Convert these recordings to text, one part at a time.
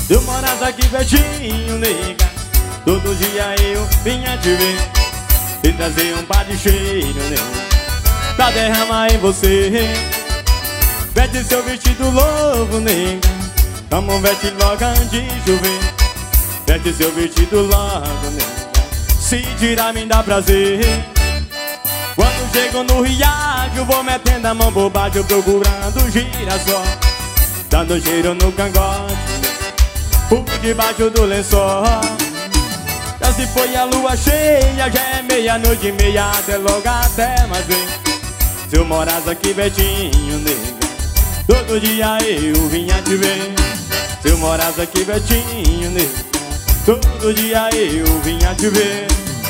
Tu moras aqui pertinho, nega. Todo dia eu vinha te ver e trazer um par de cheiro, nega, pra derramar em você. Veste seu vestido novo, nega. Vamos veste logo antes de chover. Veste seu vestido logo, nega. Se tirar me dá prazer. Quando chego no riacho, vou metendo a mão por baixo, procurando girassol, dando cheiro no cangote, por debaixo do lençol. Já se foi a lua cheia, já é meia-noite e meia, até logo até mais ver. Se eu morasse aqui pertinho, nega, todo dia eu vinha te ver. Se eu morasse aqui pertinho, nega, todo dia eu vinha te ver.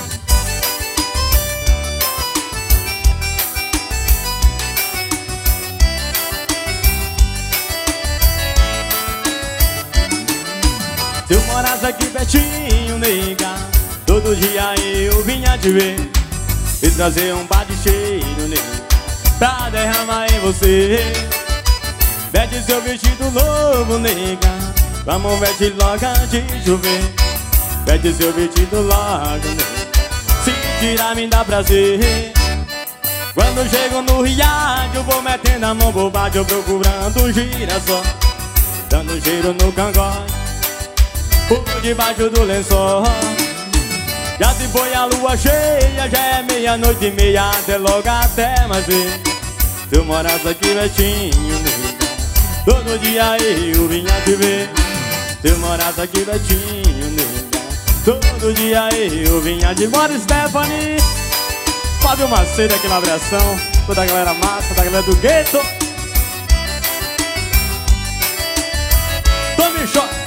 Se eu morasse aqui pertinho, nega, todo dia eu vinha te ver e trazer um par de cheiro, nega, pra derramar em você. Veste seu vestido novo, nega. Vamos veste logo antes de chover. Veste seu vestido logo, nega. Se tirar me dá prazer. Quando chego no riacho, vou metendo a mão por baixo, procurando um girassol, dando cheiro no cangote, por debaixo do lençol. Já se foi a lua cheia, já é meia-noite e meia, até logo até mais ver. Se eu morasse aqui pertinho, nega, todo dia eu vinha te ver. Se eu morasse aqui pertinho, nega, todo dia eu vinha te ver. Bora, Stephanie! Fábio Macedo aqui na abração, toda a galera massa, toda a galera do gueto. Tome choque!